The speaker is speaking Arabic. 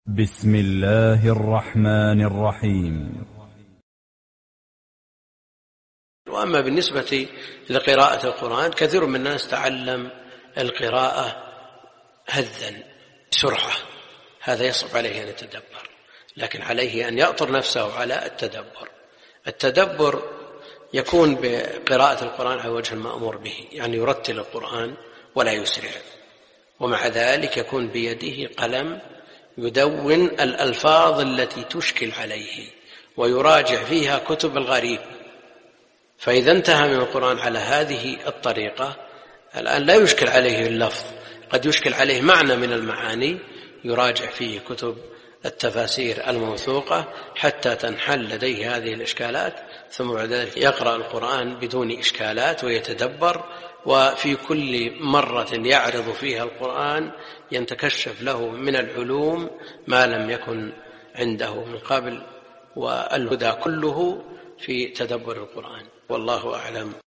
بسم الله الرحمن الرحيم. وأما بالنسبة لقراءة القرآن، كثير من الناس تعلم القراءة هذا سرعة، هذا يصعب عليه أن يتدبر، لكن عليه أن يأطر نفسه على التدبر. التدبر يكون بقراءة القرآن على وجه المأمور به، يعني يرتل القرآن ولا يسرع، ومع ذلك يكون بيده قلم يدون الألفاظ التي تشكل عليه ويراجع فيها كتب الغريب. فإذا انتهى من القرآن على هذه الطريقة، الآن لا يشكل عليه اللفظ، قد يشكل عليه معنى من المعاني، يراجع فيه كتب التفاسير الموثوقة حتى تنحل لديه هذه الإشكالات، ثم بعد ذلك يقرأ القرآن بدون إشكالات ويتدبر، وفي كل مرة يعرض فيها القرآن يتكشف له من العلوم ما لم يكن عنده من قبل، والهدى كله في تدبر القرآن، والله أعلم.